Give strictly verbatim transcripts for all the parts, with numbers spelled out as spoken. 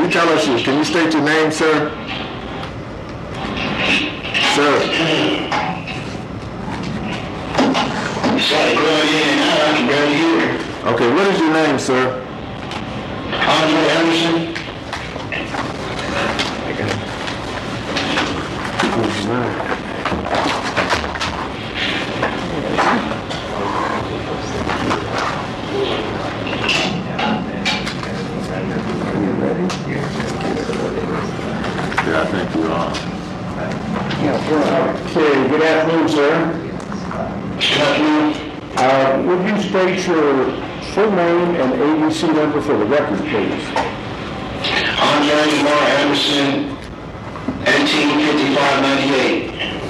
you tell us, can you state your name, sir? Sir. Sorry, go in and out. I can barely hear. Okay, what is your name, sir? Andre Anderson. Yeah, I think you are. Okay, good afternoon, sir. Good afternoon. Uh, would you state your full name and A B C number for the record, please? Andre Lamar Anderson, eighteen fifty-five ninety-eight.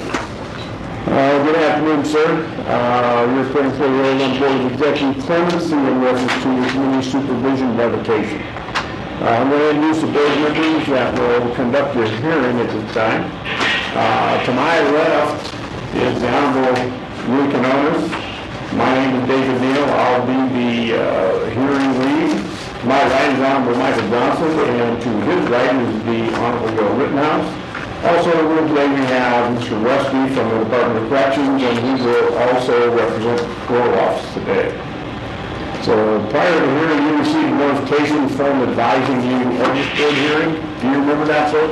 Uh, good afternoon, sir. Uh, you're appearing for the Rhode Island Board of Executive Clemency in reference to your community supervision revocation. Uh, I'm going to introduce the board members that will conduct your hearing at this time. Uh, to my left is the Honorable Louis Canonis. My name is David Neal. I'll be the uh, hearing lead. To my right is Honorable Michael Johnson, and to his right is the Honorable Will Rittenhouse. Also in the room today we have Mister Rusty from the Department of Corrections, and he will also represent the parole office today. So prior to the hearing, you received a notification form advising you of this board hearing. Do you remember that, sir?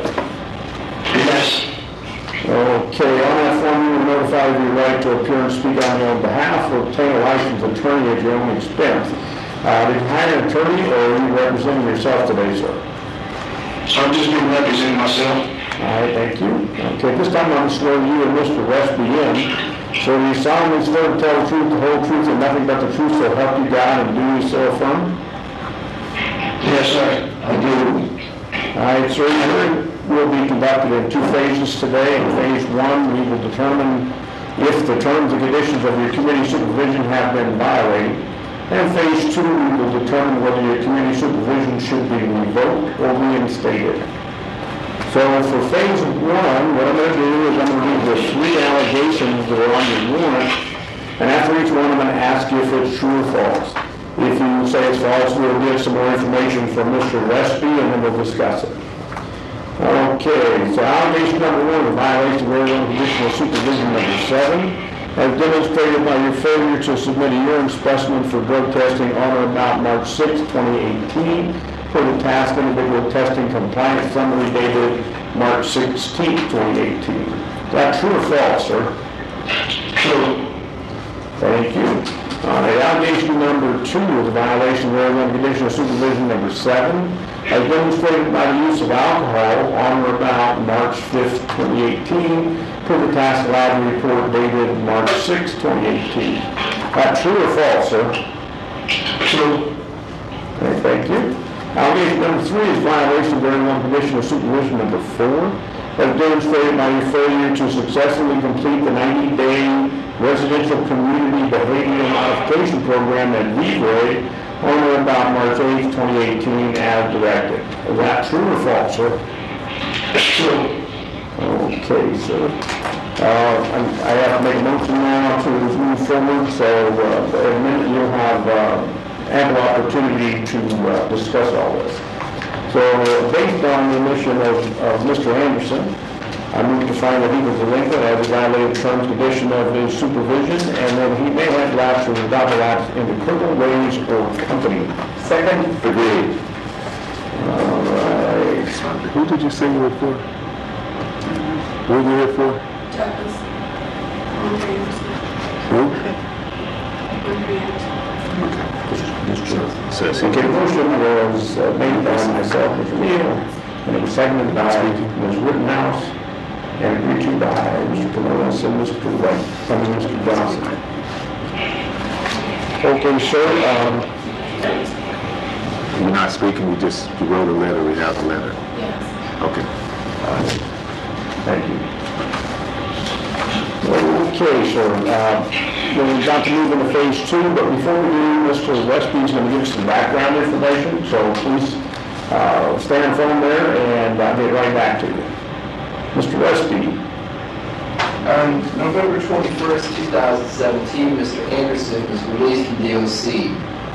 Yes. Okay, on that form you were notified of your right to appear and speak on your own behalf or obtain a licensed attorney at your own expense. Uh, did you hire an attorney or are you representing yourself today, sir? So I'm just been representing myself. All right, thank you. Okay, this time I'm swearing you and Mister Westby in. So you solemnly swear to tell the truth, the whole truth, and nothing but the truth, so help you God, and do you so affirm? Yes, sir. I do. All right, sir, your hearing will be conducted in two phases today. In phase one, we will determine if the terms and conditions of your community supervision have been violated. And phase two, we will determine whether your community supervision should be revoked or reinstated. So for phase one, what I'm going to do is I'm going to read the three allegations that are on your warrant, and after each one I'm going to ask you if it's true or false. If you say it's false, we'll get some more information from Mister Westby, and then we'll discuss it. Okay, so allegation number one, the violation of Rhode Island conditional supervision number seven, as demonstrated by your failure to submit a urine specimen for drug testing on or about March sixth, twenty eighteen, for the task individual testing compliance summary dated March sixteenth, twenty eighteen. Is that true or false, sir? True. Thank you. Uh, allegation number two is a violation of Rhode Island conditional supervision number seven, as demonstrated by the use of alcohol on or about March fifth, twenty eighteen, for the task lab report dated March sixth, twenty eighteen. Is that true or false, sir? True. Okay, thank you. Allegation number three is violation of Rhode Island conditional supervision number four, as demonstrated by your failure to successfully complete the ninety-day residential community behavioral modification program at V-Ray on or about March eighth, twenty eighteen, as directed. Is that true or false, sir? True. Okay, sir. Uh, I I have to make a motion now to move forward, so uh, in a minute you'll have uh, ample opportunity to uh, discuss all this. So based on the admission of, of Mister Anderson, I move to find that he was delinquent as a violated terms and condition of his supervision, and that he may have lapsed or without lapse into criminal ways or company. Second. Agreed. All right. Who did you say you were for? Who were you here for? Douglas. Andre Anderson. Who? Andre Anderson. Says he Okay, the motion was uh, made by myself, Mister Neal, and it was seconded by Miz Rittenhouse, and agreed to by Mister Canonis and Mister White, I mean Mister Johnson. Okay, sir, um, You're not speaking, you just, you wrote a letter, we have the letter. Yes. Okay. thank you. Okay, sir, uh, we're about to move into phase two, but before we do, Mister Westby is going to give us some background information, so please uh, stay on phone there, and I'll get right back to you. Mister Westby. On November twenty-first, two thousand seventeen, Mister Anderson was released from D O C.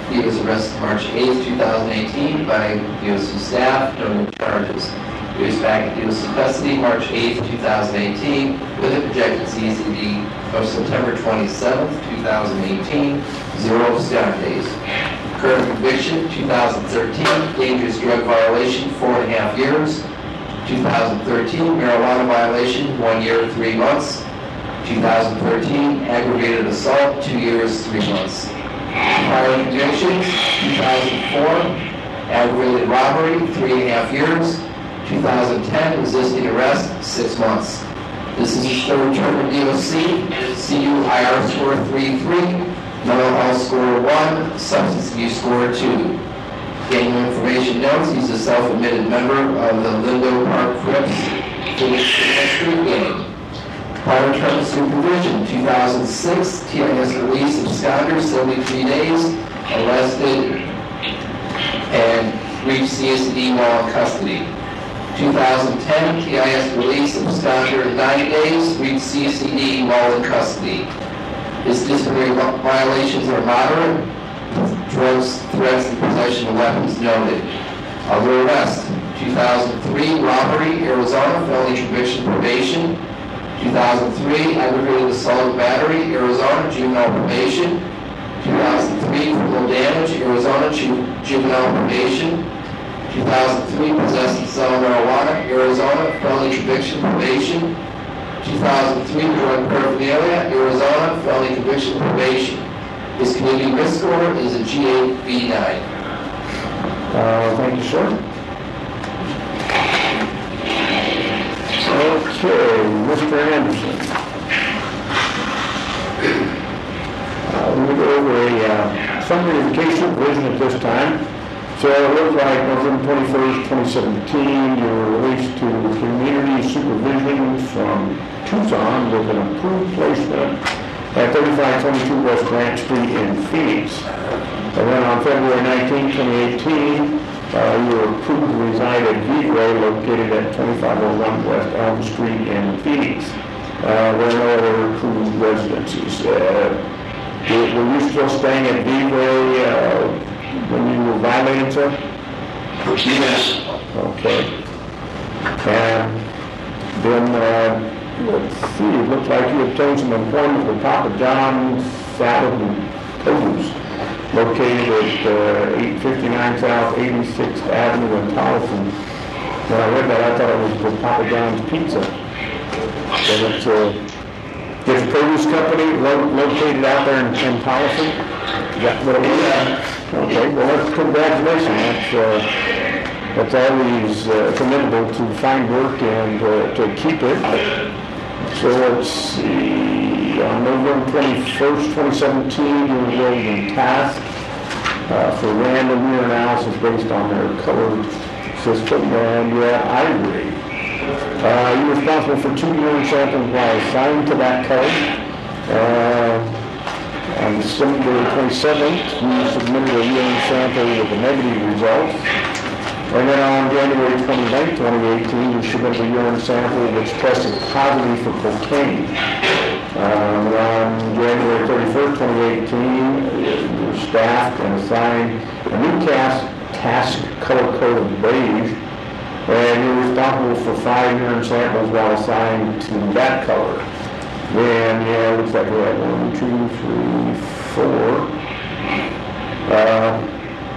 He was arrested March eighth, two thousand eighteen by D O C staff, no new charges. He was back in D O C custody March eighth, two thousand eighteen, with a projected C C D of September twenty-seventh, two thousand eighteen, zero abscond days. Current conviction, two thousand thirteen, dangerous drug violation, four and a half years. two thousand thirteen, marijuana violation, one year, three months. two thousand thirteen, aggravated assault, two years, three months. Prior convictions, two thousand four, aggravated robbery, three and a half years. two thousand ten, resisting arrest, six months. This is his third term in D O C, C U I R score three three, mental health score one, substance abuse score two. Gang information notes, he's a self-admitted member of the Lindo Park Crips Phoenix Street Gang. Prior term of supervision, two thousand six, T I S release absconder, seventy-three days, arrested and reached C S D while in custody. two thousand ten, T I S release absconder, nine days, reached C S D while in custody. His disciplinary violations are moderate. Drugs, threats, and possession of weapons noted. Other arrest, two thousand three, robbery, Arizona, felony conviction probation. two thousand three, aggravated assault and battery, Arizona, juvenile probation. two thousand three, criminal damage, Arizona, ju- juvenile probation. two thousand three, possessed and sell marijuana, Arizona, felony conviction probation. two thousand three, drug paraphernalia, Arizona, felony conviction probation. His community risk score is a G eight V nine. Uh, thank you, sir. Okay, Mister Anderson. Uh, we'll go over a uh, summary of the case supervision at this time. So it looks like November twenty-first, twenty seventeen, you were released to community supervision from Tucson with an approved placement at thirty-five twenty-two West Grant Street in Phoenix. And then on February nineteenth, twenty eighteen, uh, you were approved to reside at Vivray, located at twenty-five oh one West Elm Street in Phoenix. Uh, there are no other approved residences. Uh, were you still staying at Vivray uh, when you were violating, sir? Yes. Okay. And then, uh, let's see, it looks like you obtained some employment with Papa John's Salad and Produce, located at uh, eight fifty-nine South eighty-sixth Avenue in Towson. When I read that, I thought it was the Papa John's Pizza. And it's a it's a produce company lo- located out there in, in Towson. Is that what it was? Yeah. Okay, well, that's congratulations. That's, uh, that's always uh, commendable to find work and uh, to keep it. So let's see, on November twenty-first, twenty seventeen, you were enrolled in task uh, for random urinalysis based on their colored system, and you're at Ivory. Uh, you're responsible for two urine samples while assigned to that code. Uh, on December twenty-seventh, you submitted a urine sample with a negative result. And then on January twenty-ninth, twenty eighteen, you submitted a urine sample which tested positive for cocaine. Um, on January thirty-first, twenty eighteen, you were staffed and assigned a new task, task color code of beige, and you were responsible for five urine samples while assigned to that color. Then, yeah, it looks like we had one, two, three, four. Uh,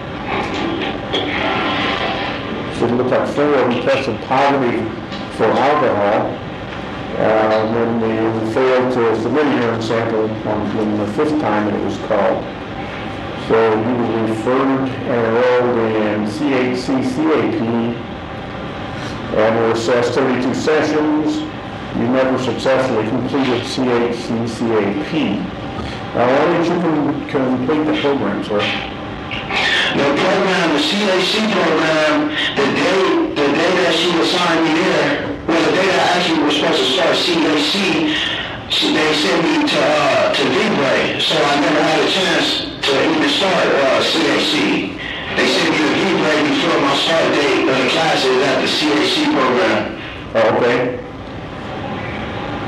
So it looks like four of them tested positive for alcohol. Uh, when they failed to submit a urine sample on, on the fifth time that it was called. So he was referred and enrolled in C H C C A P and were assessed thirty-two sessions. You never successfully completed C H C C A P. Uh, why didn't you com- complete the program, sir? The program, the C A C program, the day, the day that she assigned me there, well, the day that I actually was supposed to start C A C, she, they sent me to uh, to Vivray, so I never had a chance to even start uh, C A C. They sent me to Vivray before my start date of the classes at the C A C program. Oh, okay.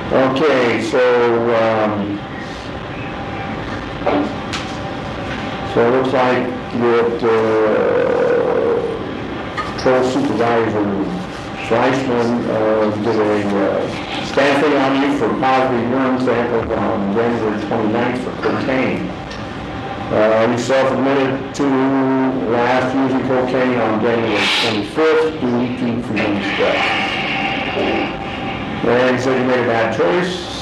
Okay, so, um, So it looks like that uh, Patrol Supervisor Fleischman uh, did a uh, stamping on you for positive urine sample on January twenty-ninth for cocaine. Uh, you self-admitted to last using cocaine on January twenty-fifth due to freedom stress. And you said you made a bad choice.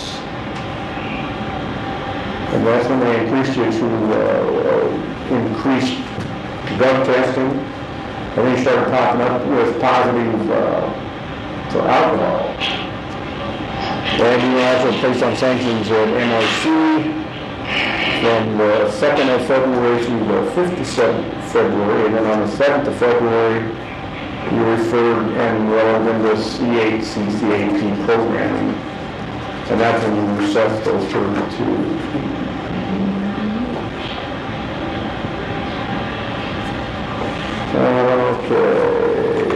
And that's when they increased you to uh, increased drug testing. And then you started popping up with positive uh, for alcohol. And you were also placed on sanctions at M R C from the second of February to the fifth of February. And then on the seventh of February, you referred and enrolled in the C eight C C A P programming. And that's when you were self-filtered to. Okay.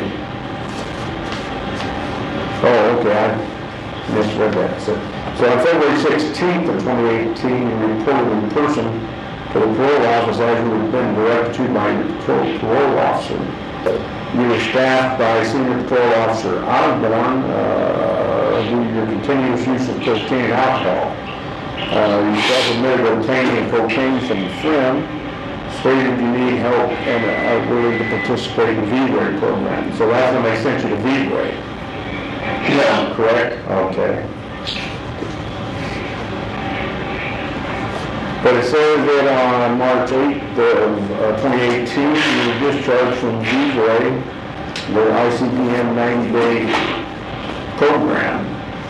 Oh, okay, I misread that. So, so on February sixteenth of twenty eighteen, you reported in person to the parole office as you had been directed to by your parole, parole officer. You were staffed by Senior Patrol Officer Osborne uh, due to your continuous use of cocaine and alcohol. Uh, you self-admitted obtaining cocaine from a friend, stated you need help and are willing to participate in the V-Ray program. So that's when they sent you to V-Ray. Yeah. Correct? Okay. But it says that on March eighth of uh, twenty eighteen, you were discharged from V-Ray, the I C B M ninety-day program.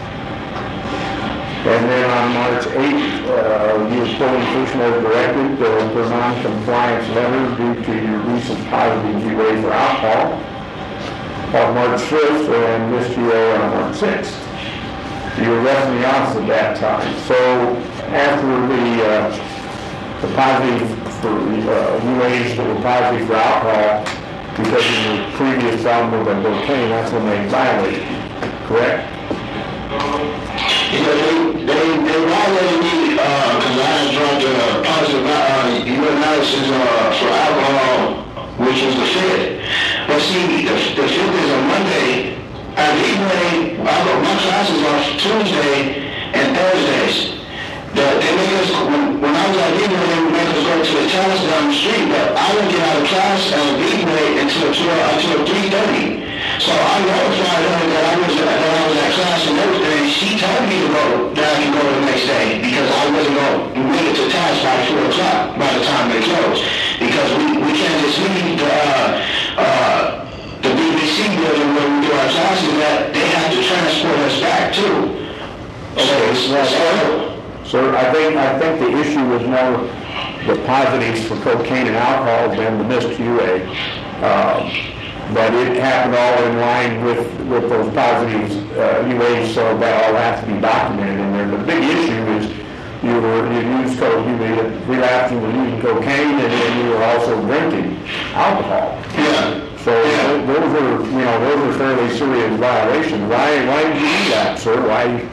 And then on March eighth, uh, you were pulled in person as directed uh, for non-compliance letter due to your recent positive V-Ray for alcohol on March fifth and missed you on March sixth. You were left in the office at that time. So after the, uh, the positive for uh, V-Rays that were positive for alcohol because of your previous problem with the cocaine, that's when they violated you, correct? Yeah, they, they, they violated me because I had drunk uh, positive uh, urinalysis uh, for alcohol, which was the fifth. But see, the, the fifth is a Monday. At V-Ray, I got my classes on Tuesday and Thursdays. The, they make us, when, when I was at V-Ray, they would make us go to the class down the street, but I wouldn't get out of class at V-Ray until until three thirty. So I notified her that I was that I was at class and everything. She told me to go that I can go the next day because I wasn't going to make it to class by four o'clock by the time they closed. Because we, we can't just leave the uh, uh, the B B C building where we do our classes. That they have to transport us back too. Okay, So, well, so Sir, I think I think the issue was more the positives for cocaine and alcohol than the missed U A. Um, but it happened all in line with, with those positives uh, U As, so that all has to be documented in there. The big issue is you were you used coke, you were relapsing with using cocaine, and then you were also drinking alcohol. yeah. So th- those are you know those are fairly serious violations. Why why did you do that, sir? Why?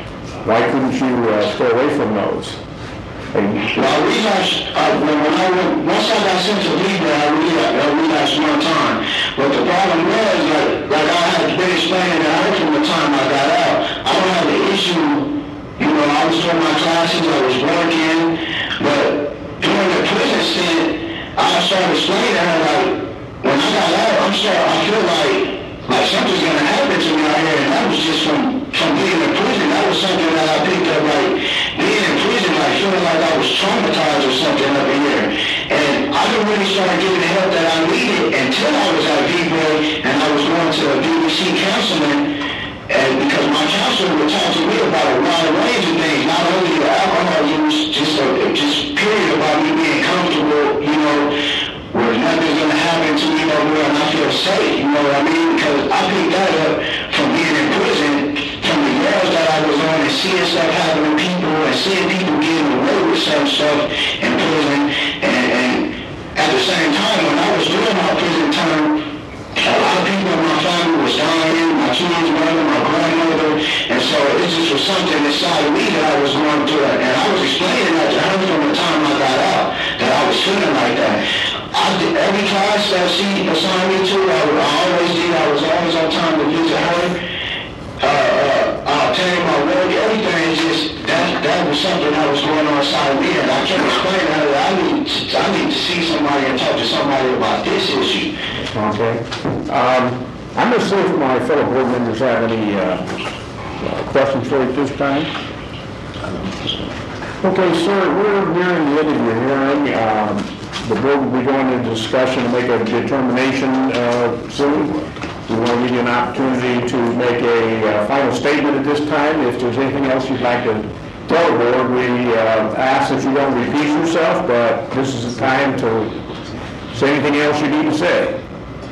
Why couldn't you uh, stay away from those? Well, I relapsed, uh, when, when I went, once I got sent to V-Ray, I relapsed, I relapsed one time. But the problem was, like, like I had been explaining that I from the time I got out, I don't have the issue, you know, I was doing my classes, I was working, but during the prison stint, I started explaining to her, like, when I got out, I'm starting, I feel like, like something's gonna happen to me out here, and that was just from, from being in prison. That was something that I picked up, like, being in prison, like, feeling like I was traumatized or something up in here. And I didn't really start getting the help that I needed until I was at V-Ray, and I was going to B B C counseling, and because my counselor would talk to me about a wide range of things, not only the alcohol use, just, a, just period about me being comfortable, you know, where nothing's going to happen to me over and I feel safe, you know what I mean? Because I picked that up from being in prison, from the years that I was on and seeing stuff happen to people and seeing people getting away with some stuff in prison. And, and at the same time, when I was doing my prison term, a lot of people in my family was dying, my children's mother, my grandmother, and so it just was something inside of me that I was going through. And I was explaining that to her from the time I got out, that I was feeling like every class that she assigned me to, I, would- I always did, I was always on time to visit her. Uh, uh, I obtained my work, everything is just, that, that was something that was going on inside of me, and I can't explain how that. I need, to- I need to see somebody and talk to somebody about this issue. Okay. Um, I'm going to see if my fellow board members have any uh, uh, questions for you at this time. Okay, sir, we're nearing the end of your hearing. Um, The board will be going into discussion to make a determination uh, soon. We want to give you an opportunity to make a uh, final statement at this time. If there's anything else you'd like to tell the board, we uh, ask that you don't repeat yourself, but this is the time to say anything else you need to say.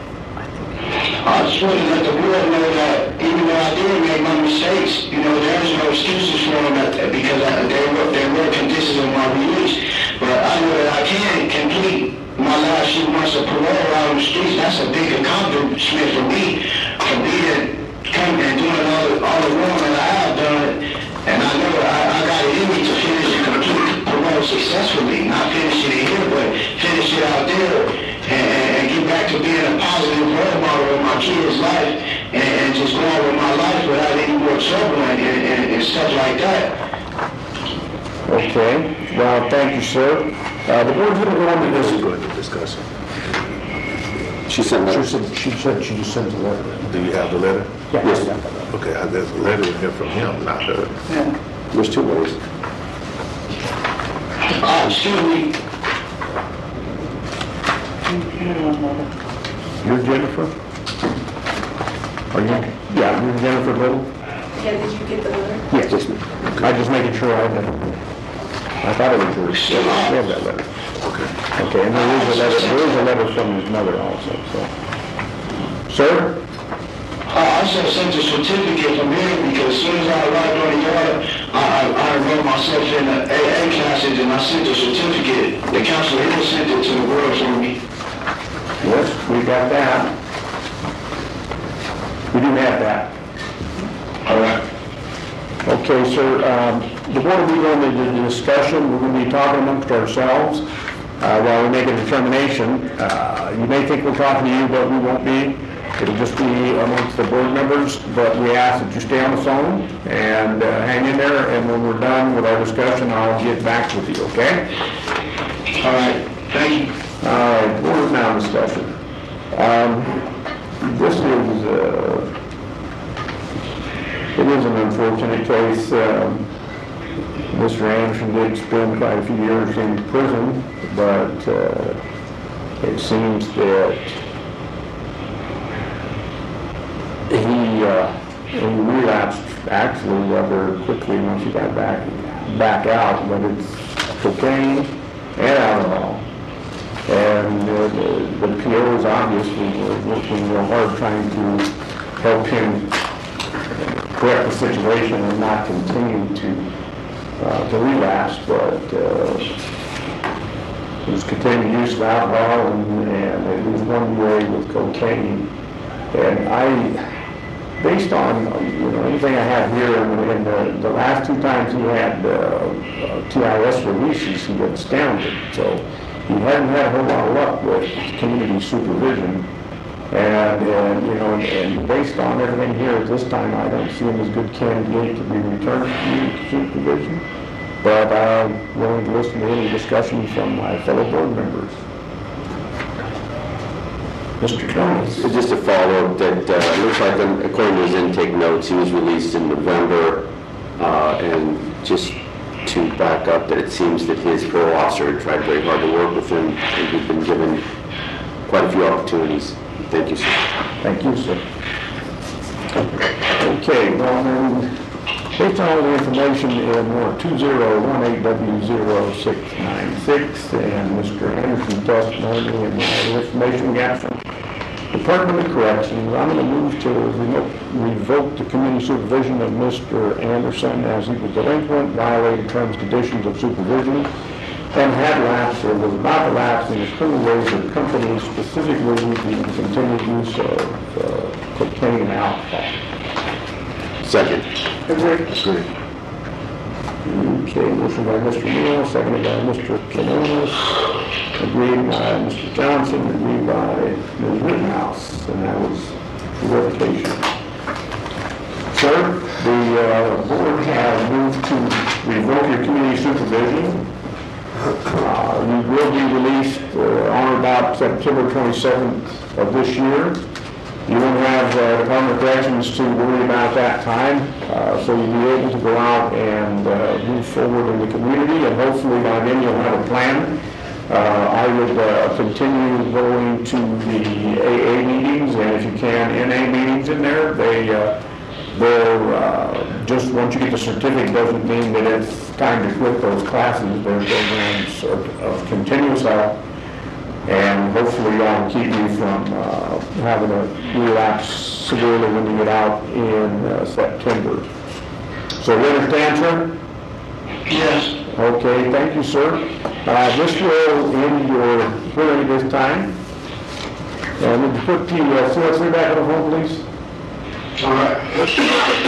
I just want to let the world know that even though I did make my mistakes, you know, there's no excuses for them that, because I, they were, they were conditions of my release. But I know that I can complete my last few months of parole out on the streets. That's a big accomplishment for me, for being, coming and doing all the, all the wrong that I have done. And I know I, I got it in me to finish and complete parole successfully. Not finish it here, but finish it out there. And, and get back to being a positive role model in my kids' life and, and just go on with my life without any more trouble and, and, and stuff like that. Okay, well, thank you, sir. Uh, The board's going to go into This is this. going to discussion. She sent She that. said, she said she just sent a letter. Do you have the letter? Yes. Okay, I- there's a letter in here from him, not her. There's two ways. Uh, excuse me. You're Jennifer? Are you? Yeah, you're Jennifer Little? Yeah, did you get the letter? Yes. I just making sure I had that. I thought it was yours. We have that letter. Okay. Okay, and there is a letter, there is a letter from his mother also, so. Sir? Uh, I just sent a certificate from him because as soon as I arrived on the yard, I, I, I enrolled myself in the A A classes and I sent a certificate. The counselor here sent it to the world for me. Yes, we got that. We do have that. All right. Okay, sir, um, the board will be going into the discussion, we're going to be talking amongst ourselves uh, while we make a determination. Uh, You may think we're talking to you, but we won't be. It'll just be amongst the board members, but we ask that you stay on the phone and uh, hang in there, and when we're done with our discussion, I'll get back with you, okay? All right. Thank you. All right, board now discussion. Um, This is, uh, it is an unfortunate case. Um, Mister Anderson did spend quite a few years in prison, but uh, it seems that he, uh, he relapsed actually rather quickly once he got back back out, but it's cocaine and alcohol. And uh, the, the P Os obviously were working real hard trying to help him correct the situation and not continue to uh, to relapse, but uh, it was continued use of alcohol and, and at least one way with cocaine. And I, based on you know anything I have here, and the, the last two times he had uh, uh, T I S releases, he got astounded. So he hadn't had a whole lot of luck with community supervision. And, and you know, and, and based on everything here at this time, I don't see him as a good candidate to be returned to community supervision. But I'm willing to listen to any discussion from my fellow board members. Mister Jones. Just a follow-up that uh, it looks like, um, according to his intake notes, he was released in November, uh, and just to back up, that it seems that his parole officer had tried very hard to work with him, and he'd been given quite a few opportunities. Thank you, sir. Thank you, sir. Okay, well, then, based on all the information in Warrant two zero one eight W zero six nine six and Mister Anderson's testimony and the information we got from Department of Corrections, I'm going to move to remote, revoke the community supervision of Mister Anderson as he was delinquent, violated terms and conditions of supervision, and had lapsed or was about to lapse in his criminal ways of company, specifically the continued use of uh, cocaine and alcohol. Second. Agree. Okay, motion by Mister Neal, seconded by Mister Quinones. agreed by Mister Johnson, agreed by Miz Rittenhouse, and that was the revocation. Sir, the uh, board has moved to revoke your community supervision. Uh, You will be released uh, on or about September twenty-seventh of this year. You won't have uh, Department of Corrections to worry about that time, uh, so you'll be able to go out and uh, move forward in the community, and hopefully by then you'll have a plan. Uh, I would uh, continue going to the A A meetings, and if you can, N A meetings in there. They, uh, they're, uh, just once you get the certificate doesn't mean that it's time to quit those classes. They're programs of, of continuous help, and hopefully I'll keep you from uh, having a relapse severely when you get out in uh, September. So you understand, sir? Yes. Okay, thank you, sir. Uh, This will end your hearing this time. And would you put the uh, C O three back on the phone, please? All right.